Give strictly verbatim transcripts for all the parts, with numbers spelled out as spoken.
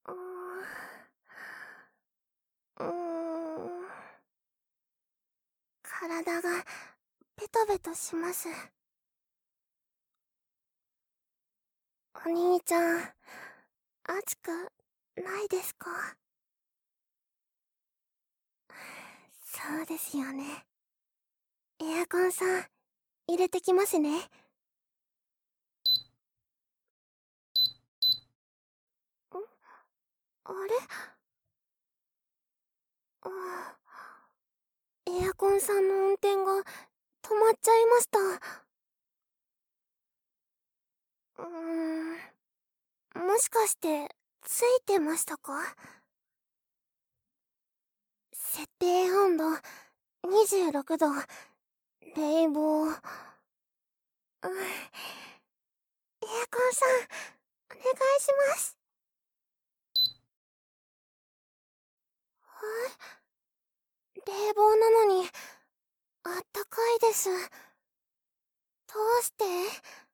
うーん。うーん。体がベトベトします。お兄ちゃん、暑くないですか？そうですよね。エアコンさん、入れてきますね。ん？あれ？あエアコンさんの運転が止まっちゃいました。うーん。もしかして、ついてましたか？設定温度にじゅうろくど、冷房。うん。エアコンさん、お願いします。はい。冷房なのに、あったかいです。どうして？え？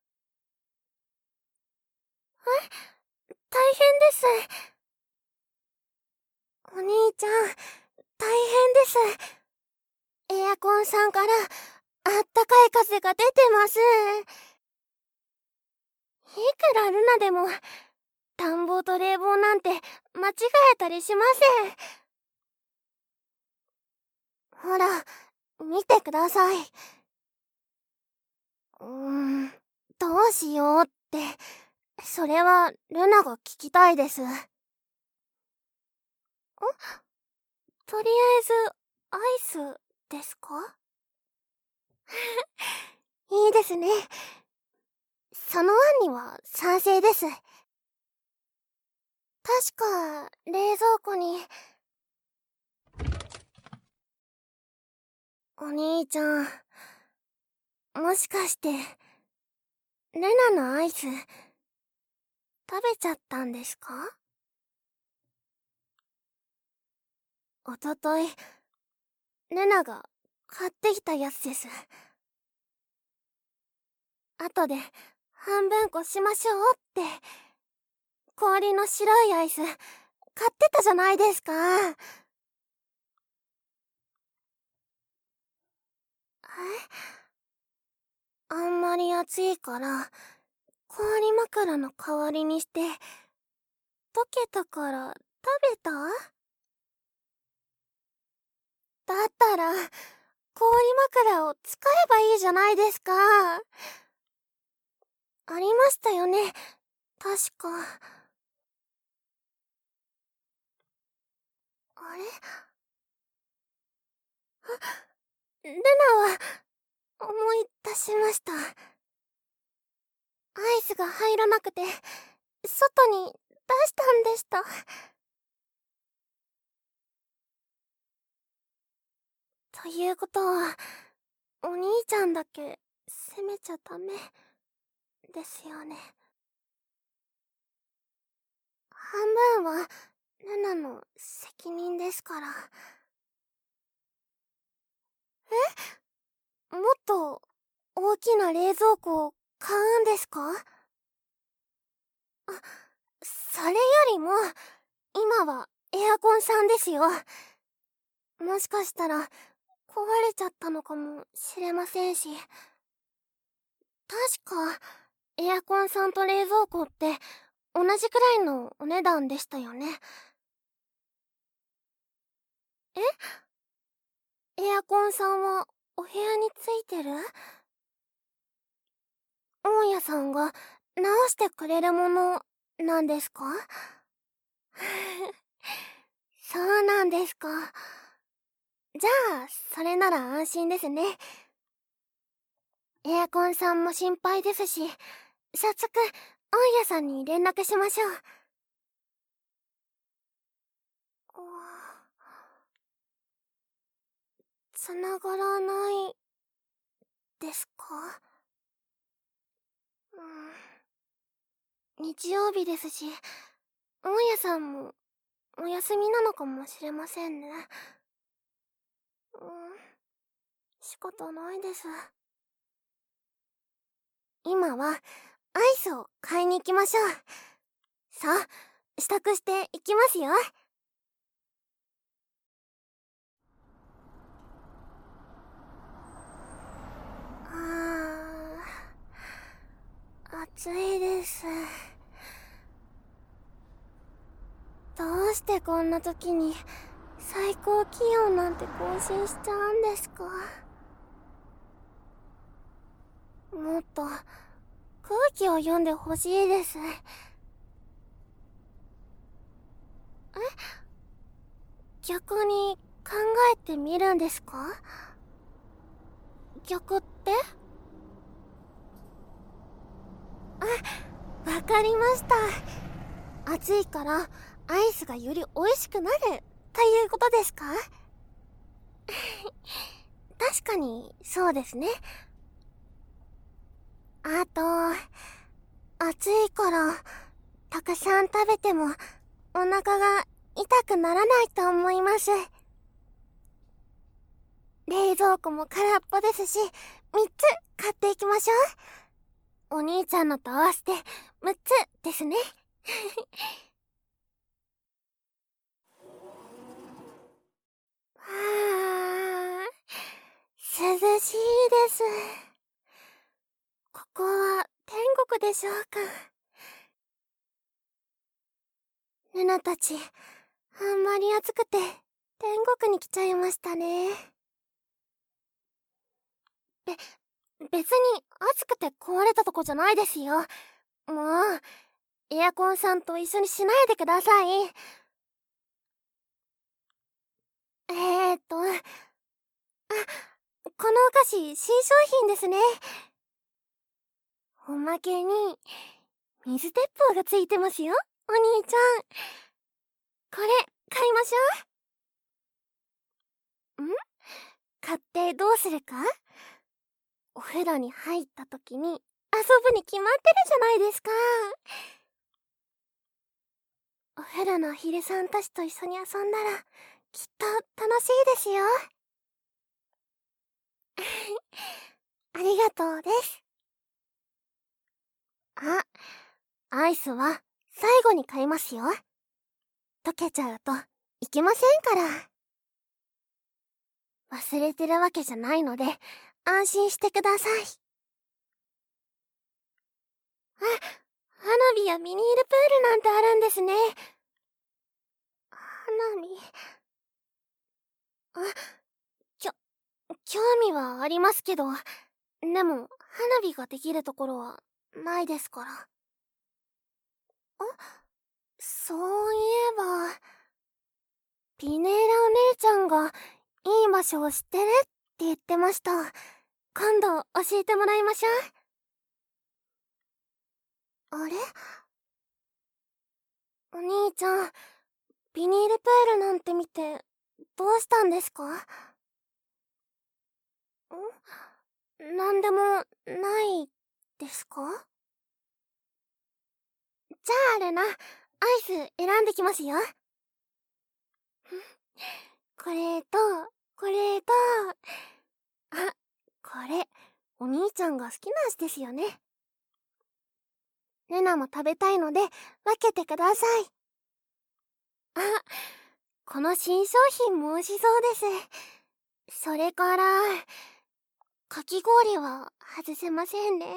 大変です。お兄ちゃん、大変です。エアコンさんから、あったかい風が出てます。いくらルナでも、暖房と冷房なんて間違えたりしません。ほら、見てください。うーん、どうしようって、それはルナが聞きたいです。ん？とりあえず、アイスですか？いいですね。その案には賛成です。確か、冷蔵庫に。お兄ちゃん、もしかして、ルナのアイス、食べちゃったんですか？おととい、ルナが買ってきたやつです。後で半分こしましょうって、氷の白いアイス、買ってたじゃないですか。え？あんまり暑いから、氷枕の代わりにして、溶けたから食べた？だったら、氷枕を使えばいいじゃないですか。ありましたよね、確か。あれ？ルナは、思い出しました。アイスが入らなくて、外に出したんでした。ということは、お兄ちゃんだけ責めちゃダメですよね。半分はルナの責任ですから。え？もっと大きな冷蔵庫を買うんですか？あ、それよりも、今はエアコンさんですよ。もしかしたら壊れちゃったのかもしれませんし。確か、エアコンさんと冷蔵庫って同じくらいのお値段でしたよね。え？エアコンさんはお部屋についてる？大家さんが直してくれるものなんですか？そうなんですか。じゃあ、それなら安心ですね。エアコンさんも心配ですし、早速、大家さんに連絡しましょう。つながらないですか？うん、日曜日ですし、大家さんもお休みなのかもしれませんね。うん、仕方ないです。今はアイスを買いに行きましょう。さあ、 支度していきますよ。あー、暑いです。どうしてこんな時に最高気温なんて更新しちゃうんですか？もっと空気を読んでほしいです。え、逆に考えてみるんですか？逆って？あ、わかりました。暑いからアイスがより美味しくなるということですか？確かにそうですね。あと、暑いからたくさん食べてもお腹が痛くならないと思います。冷蔵庫も空っぽですし、みっつ買っていきましょう。お兄ちゃんのと合わせてむっつですね。はあ、涼しいです。ここは天国でしょうか。ルナたち、あんまり暑くて天国に来ちゃいましたね。べ、別に暑くて壊れたとこじゃないですよ。もう、エアコンさんと一緒にしないでください。えーっと、あ、このお菓子新商品ですね。おまけに、水鉄砲がついてますよ、お兄ちゃん。これ、買いましょう。ん？買ってどうするか？お風呂に入った時に遊ぶに決まってるじゃないですか。お風呂のヒルさんたちと一緒に遊んだら、きっと楽しいですよ。ありがとうです。あ、アイスは最後に買いますよ。溶けちゃうといけませんから。忘れてるわけじゃないので、安心してください。あ、花火やビニールプールなんてあるんですね。花火。あ、きょ、興味はありますけど、でも、花火ができるところはないですから。あ、そういえば、ピネーラお姉ちゃんがいい場所を知ってるって言ってました。今度教えてもらいましょう。あれ？お兄ちゃん、ビニールプールなんて見て、どうしたんですか？ん？なんでも、ないですか？じゃあルナ、アイス選んできますよ。これと、これと、あ、これ、お兄ちゃんが好きな味ですよね。ルナも食べたいので、分けてください。あ、この新商品も美味しそうです。それから、かき氷は外せませんね。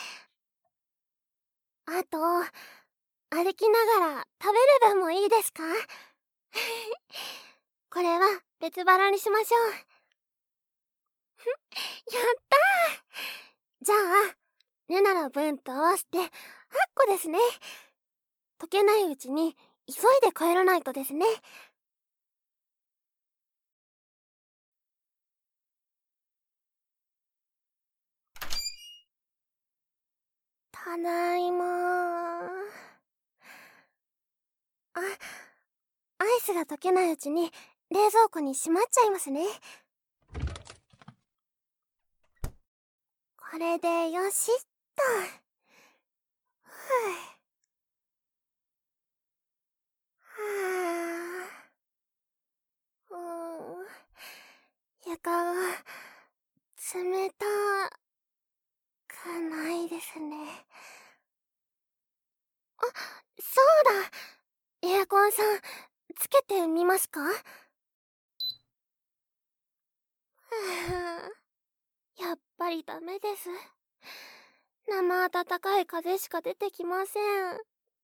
あと、歩きながら食べる分もいいですか？これは別腹にしましょう。やったー！じゃあ、ルナの分と合わせてはっこですね。溶けないうちに急いで帰らないとですね。ただいまー。あ、アイスが溶けないうちに冷蔵庫にしまっちゃいますね。これでよしっと。ふぅ。はぁ。うーん。床が冷たくないですね。あ、そうだ。 ラコンさん、つけてみますか？やっぱりダメです。生暖かい風しか出てきません。う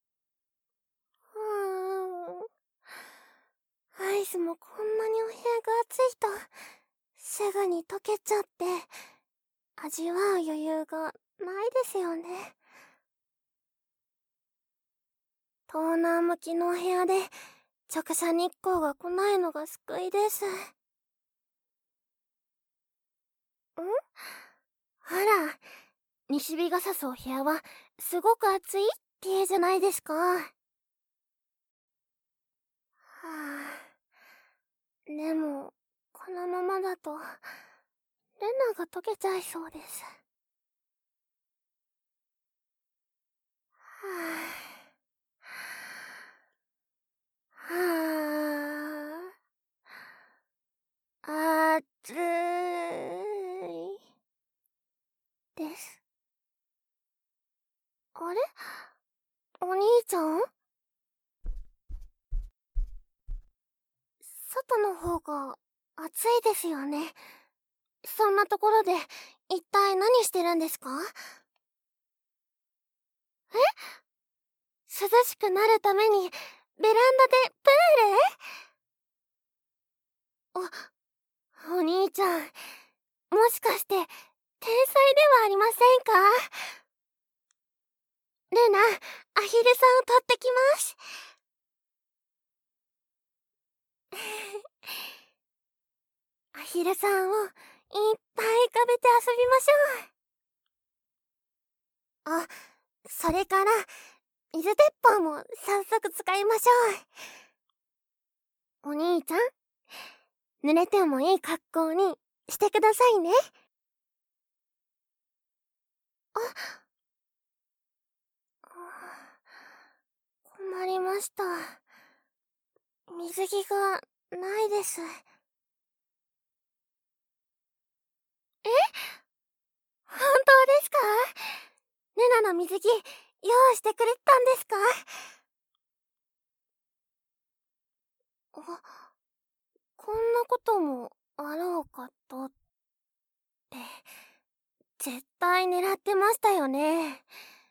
ーん。アイスもこんなにお部屋が暑いと、すぐに溶けちゃって、味わう余裕がないですよね。東南向きのお部屋で、直射日光が来ないのが救いです。ん？あら、西日が差すお部屋は、すごく暑いって言うじゃないですか。はあ、でも、このままだと、レナが溶けちゃいそうです。はあ、はあ、暑いです。あれ？お兄ちゃん？外の方が暑いですよね。そんなところで一体何してるんですか？え？涼しくなるためにベランダでプール？お、お兄ちゃん、もしかして天才ではありませんか？ルナ、アヒルさんを取ってきます。アヒルさんをいっぱい浮かべて遊びましょう。あ、それから水鉄砲も早速使いましょう。お兄ちゃん、濡れてもいい格好にしてくださいね。あ、困りました。水着がないです。え？本当ですか？ルナの水着用意してくれたんですか？あ、こんなこともあろうかとって、絶対狙ってましたよね。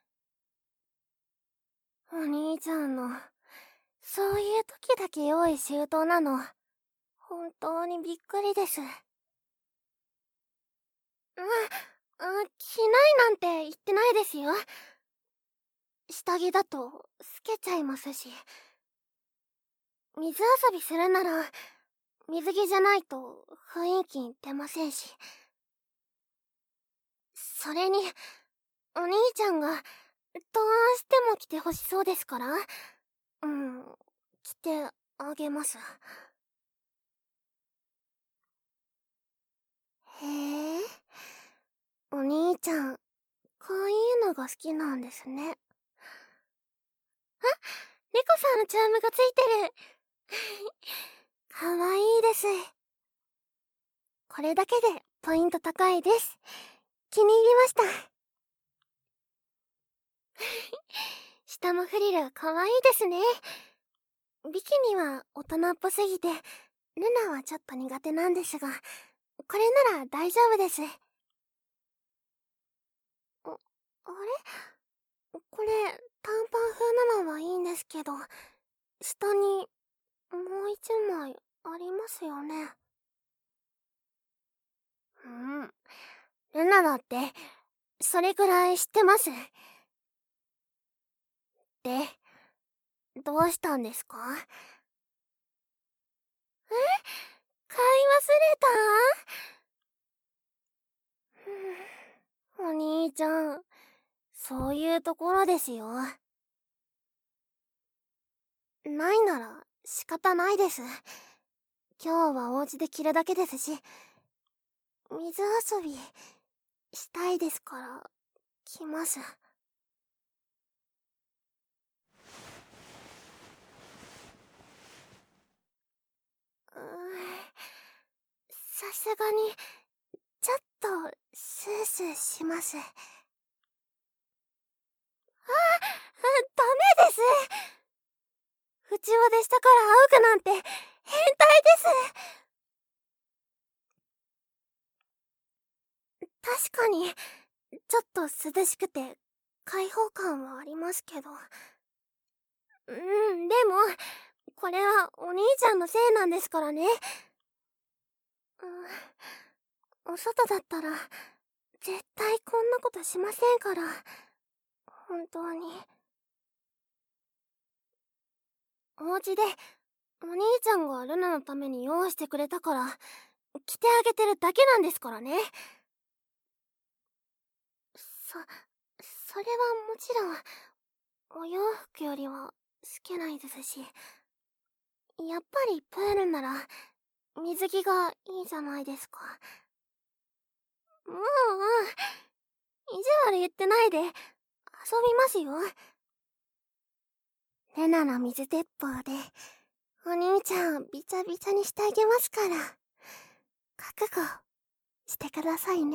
お兄ちゃんの、そういう時だけ用意周到なの、本当にびっくりです。うん、うん、着ないなんて言ってないですよ。下着だと透けちゃいますし。水遊びするなら、水着じゃないと雰囲気出ませんし。それに、お兄ちゃんが、どうしても着てほしそうですから、うん、着てあげます。へえ、お兄ちゃん、こういうのが好きなんですね。あ、猫さんのチャームがついてる。かわいいです。これだけでポイント高いです。気に入りました。下もフリルかわいいですね。ビキニは大人っぽすぎて、ルナはちょっと苦手なんですが、これなら大丈夫です。あ、あれ？これ、短パン風なのはいいんですけど、下にもう一枚ありますよね。うん。ルナだって、それくらい知ってます。で、どうしたんですか？え？買い忘れた？お兄ちゃん、そういうところですよ。ないなら仕方ないです。今日はお家で着るだけですし、水遊びしたいですから来ます。うーん、さすがにちょっとスースーします。あ、ダメです。 内輪で下から仰ぐなんて変態です。確かにちょっと涼しくて開放感はありますけど。うん、でもこれはお兄ちゃんのせいなんですからね。うん、お外だったら絶対こんなことしませんから。本当に。お家でお兄ちゃんがルナのために用意してくれたから着てあげてるだけなんですからね。そ、それはもちろんお洋服よりは透けないですし、やっぱりプールなら水着がいいじゃないですか。もう、意地悪言ってないで遊びますよ。レナの水鉄砲でお兄ちゃんをビチャビチャにしてあげますから、覚悟してくださいね。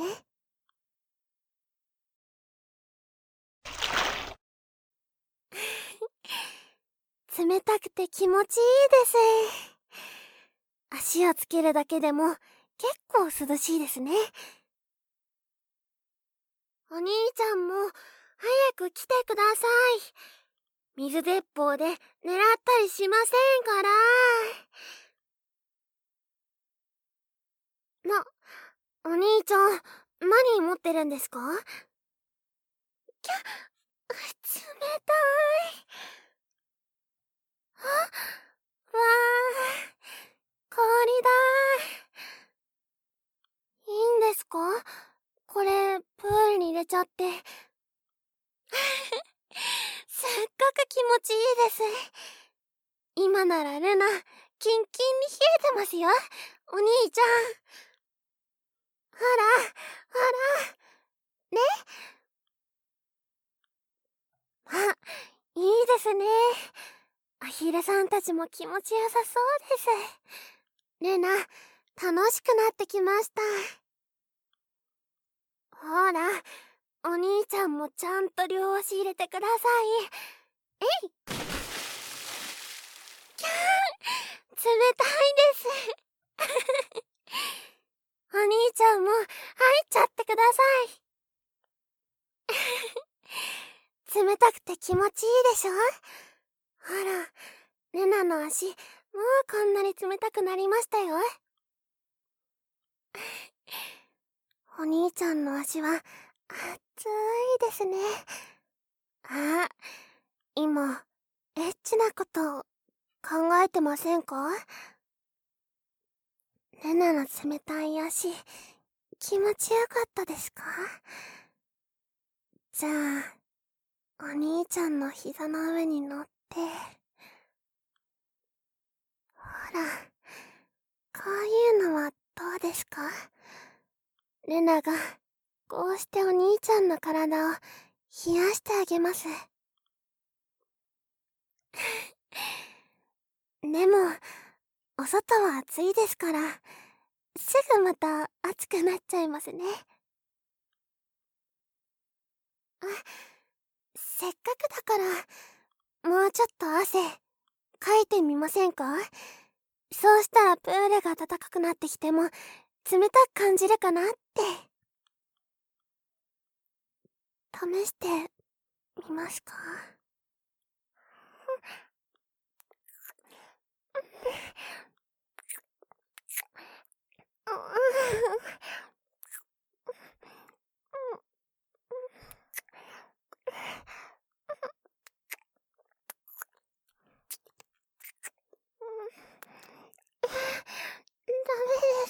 冷たくて気持ちいいです。足をつけるだけでも結構涼しいですね。お兄ちゃんも早く来てください。水鉄砲で狙ったりしませんから。な、お兄ちゃん、何持ってるんですか？きゃ、冷たい。あ、わあ、氷だ。いいんですか？これ、プールに入れちゃって。すっごく気持ちいいです。今ならルナ、キンキンに冷えてますよ、お兄ちゃん。ほら、ほら、ね。あ、いいですね。アヒルさんたちも気持ちよさそうです。ルナ、楽しくなってきました。ほら、お兄ちゃんもちゃんと両足入れてください。えい。キャー、冷たいです。お兄ちゃんも入っちゃってください。冷たくて気持ちいいでしょ？ほら、ルナの足、もうこんなに冷たくなりましたよ。お兄ちゃんの足は熱いですね。あ、今、エッチなこと考えてませんか？ルナの冷たい足、気持ちよかったですか？じゃあ、お兄ちゃんの膝の上に乗って、ほら、こういうのはどうですか？ルナが、こうしてお兄ちゃんの体を冷やしてあげます。でも、お外は暑いですから、すぐまた暑くなっちゃいますね。あ、せっかくだから、もうちょっと汗、かいてみませんか？そうしたらプールが暖かくなってきても、冷たく感じるかなって。試してみますか？ダメです。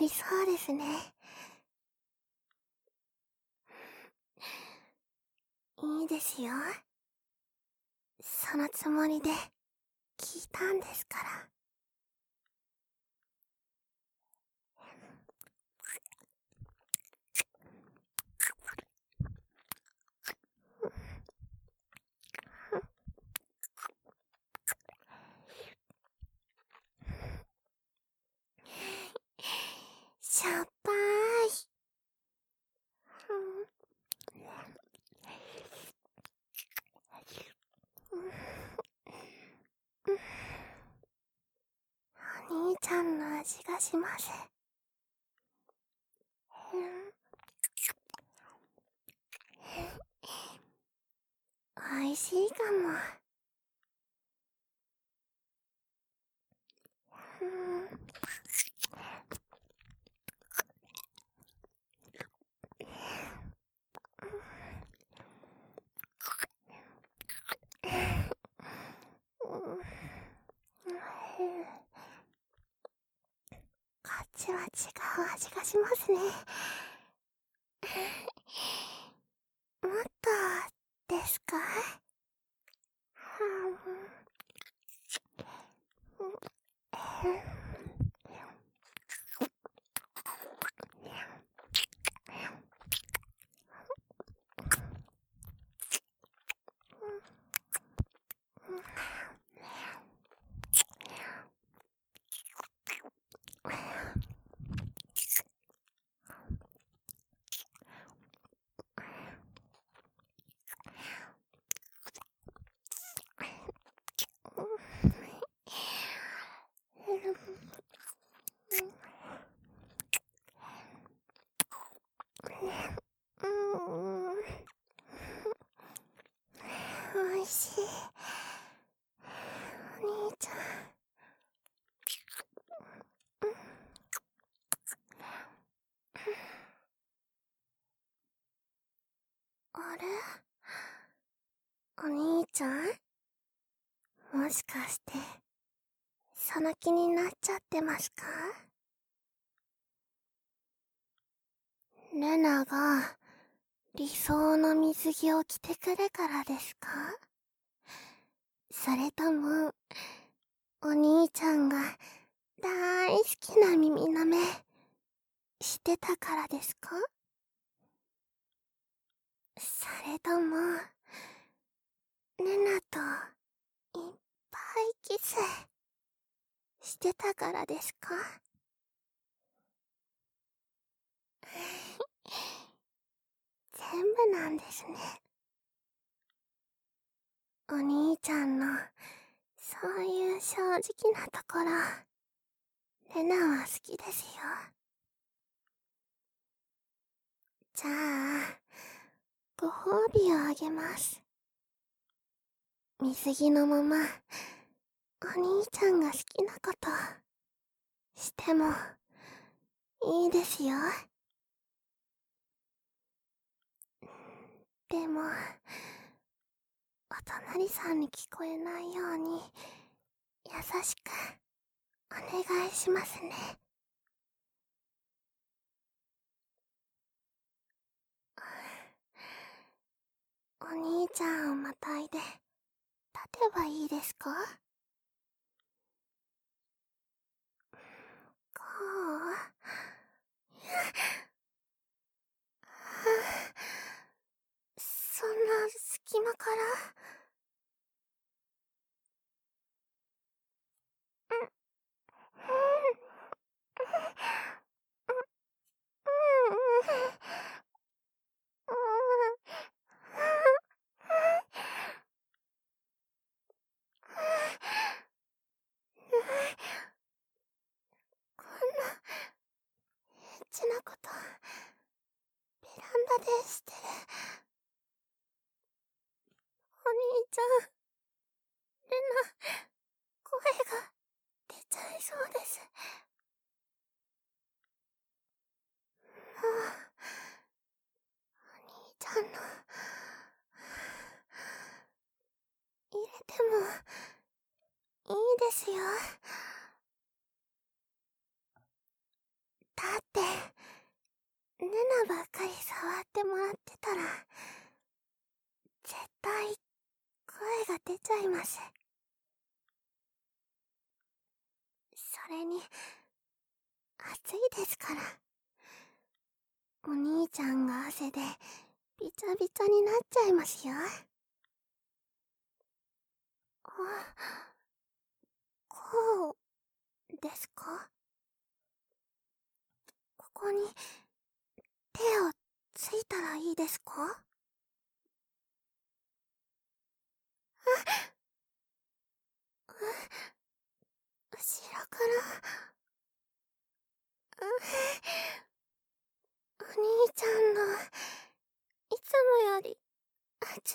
りそうですね。いいですよ。そのつもりで聞いたんですから。しょっぱーい。お兄ちゃんの味がします。おいしいかも。こっちは違う味がしますね。もっとですか？おいしい。お兄ちゃん。あれ？お兄ちゃん？もしかして、その気になっちゃってますか？レナが理想の水着を着てくるからですか？それとも、お兄ちゃんが大好きな耳の目してたからですか？それとも、レナといっぱいキスしてたからですか？全部なんですね。お兄ちゃんのそういう正直なところ、レナは好きですよ。じゃあ、ご褒美をあげます。水着のまま、お兄ちゃんが好きなことしてもいいですよ。でも、お隣さんに聞こえないように優しくお願いしますね。お兄ちゃんをまたいで立てばいいですか？こう？そんな隙間から。こんなエッチなことベランダでしてる。お兄ちゃん、レナ、声が出ちゃいそうです。もう、お兄ちゃんの入れてもいいですよ。だっルナばっかり触ってもらってたら、絶対声が出ちゃいます。それに、暑いですから。お兄ちゃんが汗でびちゃびちゃになっちゃいますよ。あ、こうですか？ここに手をついたらいいですか？あ、う、後ろから。う、お兄ちゃんの、いつもより暑い。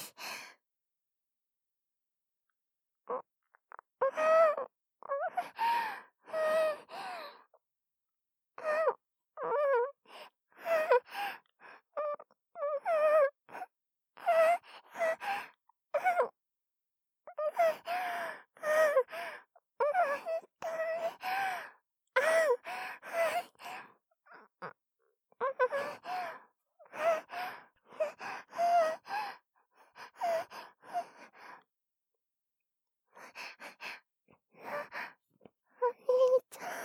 お兄ちゃん、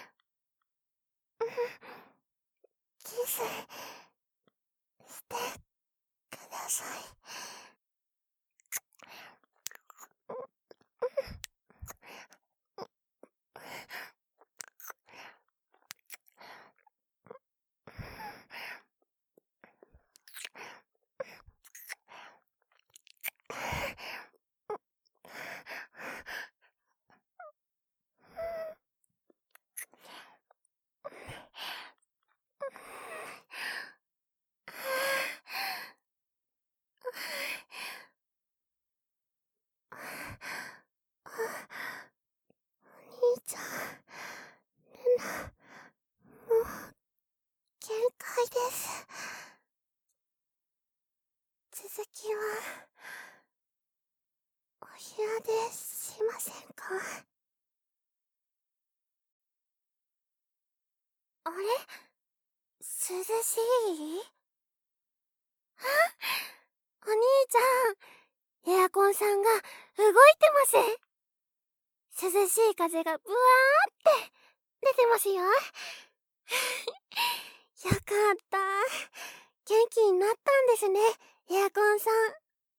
キスしてください。お兄ちゃん、ルナ、もう限界です。続きはお部屋でしませんか？あれ、涼しい？あ、お兄ちゃん、エアコンさんが動いてます。涼しい風がブワーって出てますよ。よかった。元気になったんですね、エアコンさん。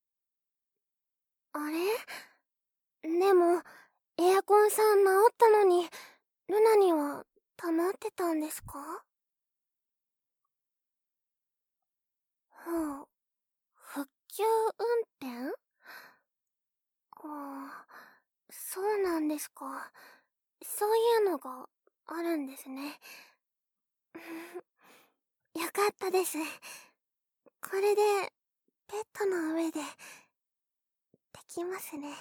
あれ？でも、エアコンさん治ったのに、ルナには溜まってたんですか？はあ、復旧運転？ああ、そうなんですか。そういうのがあるんですね。よかったです。これで、ベッドの上で、できますね。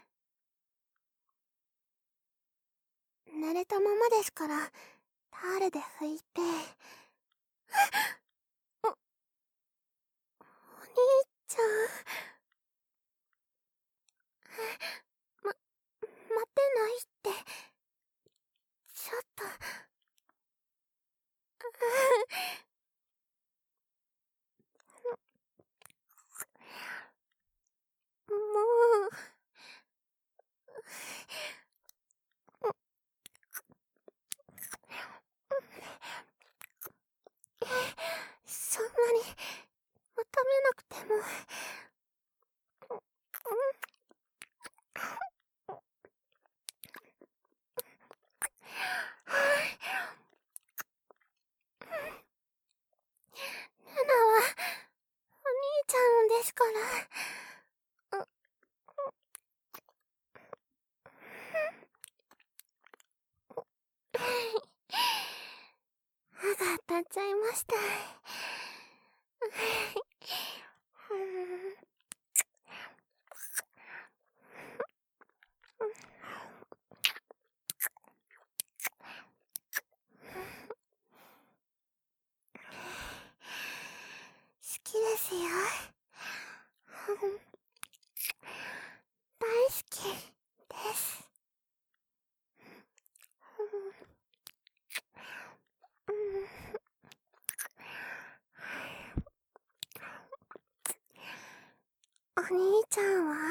濡れたままですから、タオルで拭いて。お、お兄ちゃん。ま、待てないって。ちょっと。もう。そんなに求めなくても。ルナはお兄ちゃんですから。う、歯が当たっちゃいました。好きですよ。大好きです。 お兄ちゃんは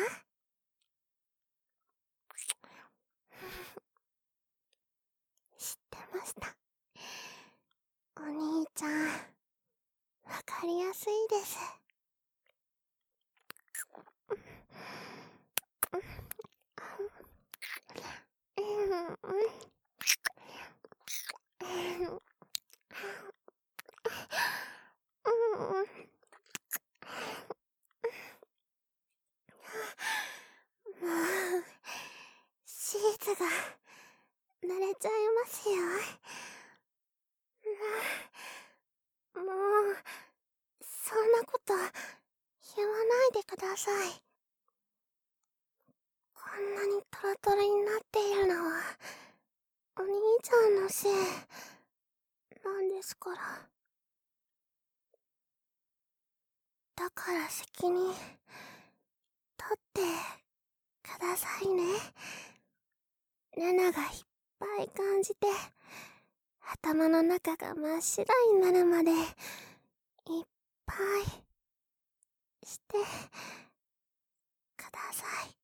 知ってました。お兄ちゃん、わかりやすいです。もう、シーツが濡れちゃいますよ。もう、そんなこと言わないでください。こんなにトロトロになっているのは、お兄ちゃんのせいなんですから。だから責任取ってくださいね。ルナがいっぱい感じて、頭の中が真っ白になるまでいっぱいしてください。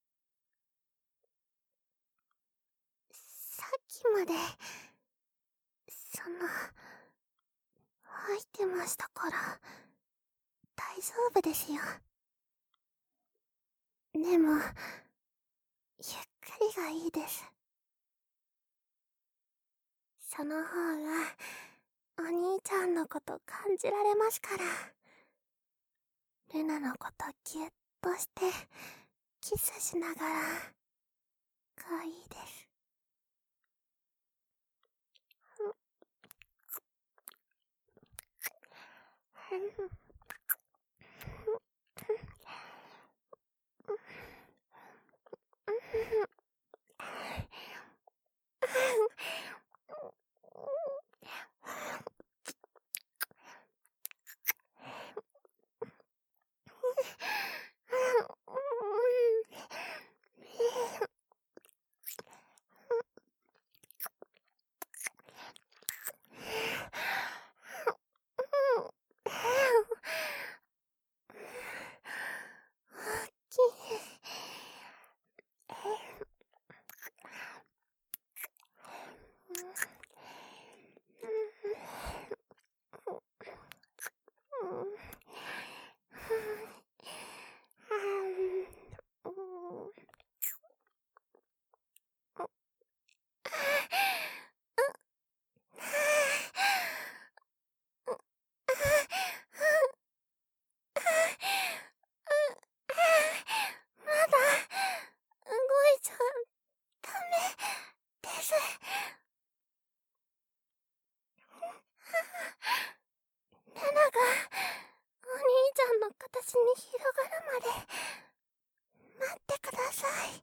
さっきまでその吐いてましたから大丈夫ですよ。でもゆっくりがいいです。その方がお兄ちゃんのこと感じられますから。ルナのことギュッとしてキスしながらがいいです。形に広がるまで待ってください。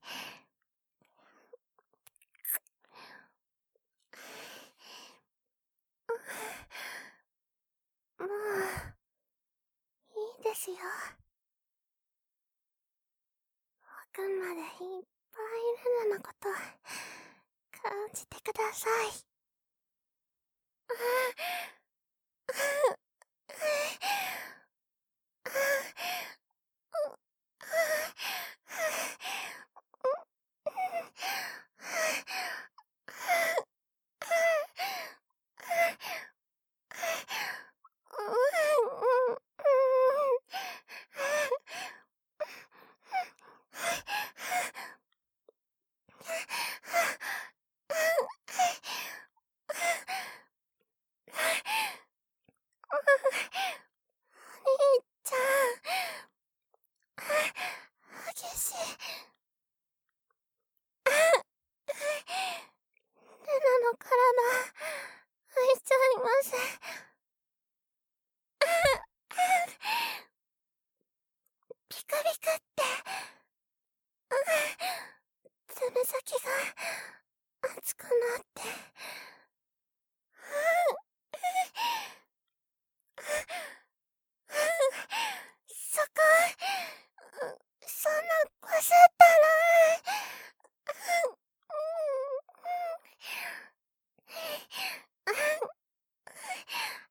もういいですよ。奥までいっぱいルナのこと感じてください。激しい。ルナの体浮いちゃいます。ピカピカって爪先が熱くなってそこそんなこすったら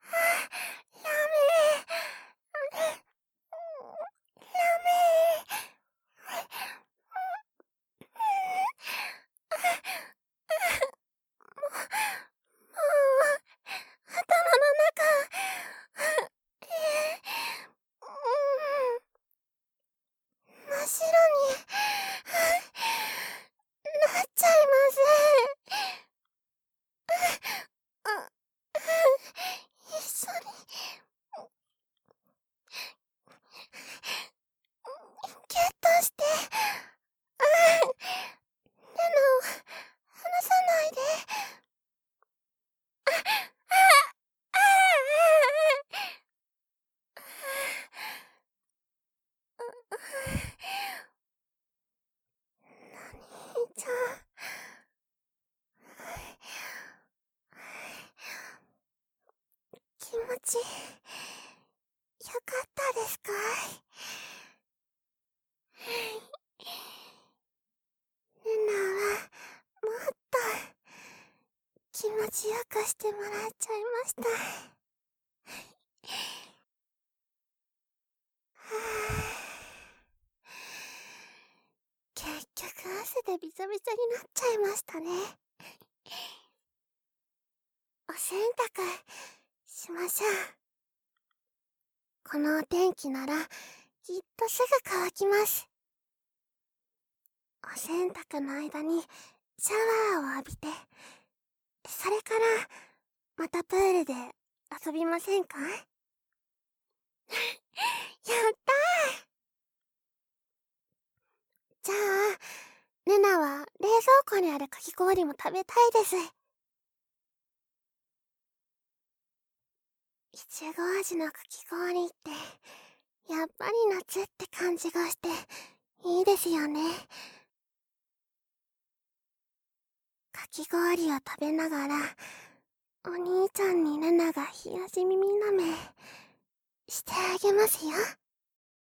ダメダメし、よかったですか？ルナは、もっと、気持ちよくしてもらっちゃいました。はぁ。結局汗でびちょびちょになっちゃいましたね。お洗濯、しましょう。このお天気なら、きっとすぐ乾きます。お洗濯の間に、シャワーを浴びて、それから、またプールで遊びませんか？やったー。じゃあ、ルナは冷蔵庫にあるかき氷も食べたいです。いちご味のかき氷って、やっぱり夏って感じがして、いいですよね。かき氷を食べながら、お兄ちゃんにルナが冷やし耳舐め、してあげますよ。